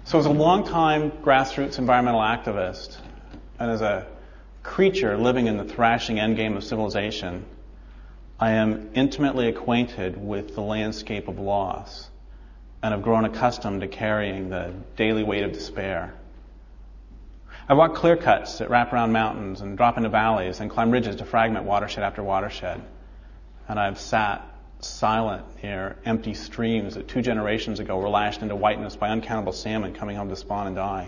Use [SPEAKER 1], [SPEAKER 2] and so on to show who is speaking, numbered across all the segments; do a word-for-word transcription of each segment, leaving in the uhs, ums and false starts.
[SPEAKER 1] So as a longtime grassroots environmental activist, and as a creature living in the thrashing endgame of civilization, I am intimately acquainted with the landscape of loss and have grown accustomed to carrying the daily weight of despair. I walk clear cuts that wrap around mountains and drop into valleys and climb ridges to fragment watershed after watershed. And I've sat silent near empty streams that two generations ago were lashed into whiteness by uncountable salmon coming home to spawn and die.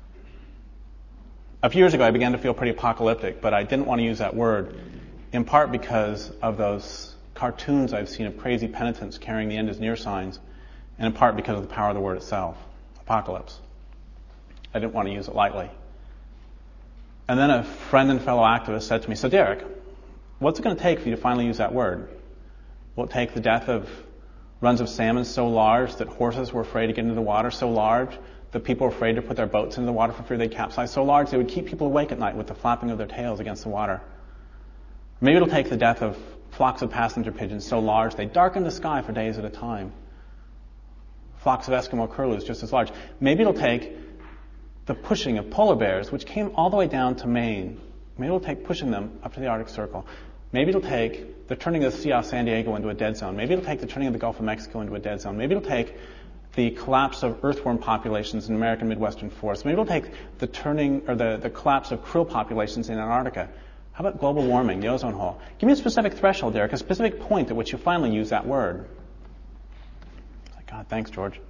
[SPEAKER 1] A few years ago I began to feel pretty apocalyptic, but I didn't want to use that word, in part because of those cartoons I've seen of crazy penitents carrying the end is near signs, and in part because of the power of the word itself, apocalypse. I didn't want to use it lightly. And then a friend and fellow activist said to me, so Derek, what's it going to take for you to finally use that word? Will it take the death of runs of salmon so large that horses were afraid to get into the water, so large that people were afraid to put their boats into the water for fear they'd capsize, so large they would keep people awake at night with the flapping of their tails against the water? Maybe it'll take the death of flocks of passenger pigeons so large they darken the sky for days at a time. Flocks of Eskimo curlews just as large. Maybe it'll take the pushing of polar bears, which came all the way down to Maine. Maybe it'll take pushing them up to the Arctic Circle. Maybe it'll take the turning of the Sea off San Diego into a dead zone. Maybe it'll take the turning of the Gulf of Mexico into a dead zone. Maybe it'll take the collapse of earthworm populations in American Midwestern forests. Maybe it'll take the turning or the, the collapse of krill populations in Antarctica. How about global warming, the ozone hole? Give me a specific threshold, Derek, a specific point at which you finally use that word. Like, God, thanks, George.